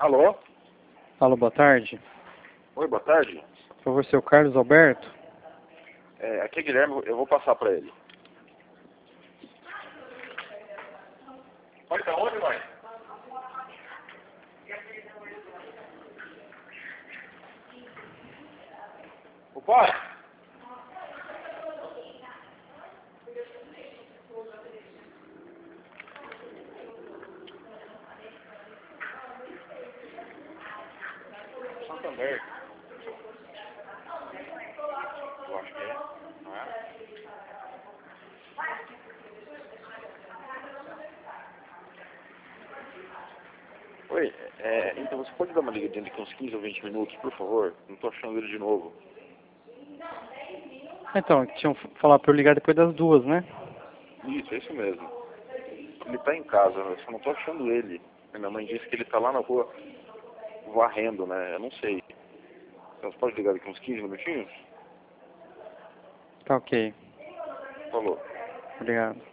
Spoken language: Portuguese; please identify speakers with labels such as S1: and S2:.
S1: Alô?
S2: Alô, boa tarde.
S1: Oi, boa tarde.
S2: Por favor, seu Carlos Alberto?
S1: Aqui é Guilherme, eu vou passar pra ele. Oi, tá onde, mãe? O pai? Santander. Eu acho que é, não é? Oi, então você pode dar uma ligadinha daqui uns 15 ou 20 minutos, por favor? Não tô achando ele de novo.
S2: Então, tinham falar pra eu ligar depois das 2, né?
S1: Isso, é isso mesmo. Ele tá em casa, eu só não tô achando ele. Minha mãe disse que ele tá lá na rua varrendo, né? Eu não sei. Então você pode ligar daqui uns 15 minutinhos?
S2: Tá ok.
S1: Falou.
S2: Obrigado.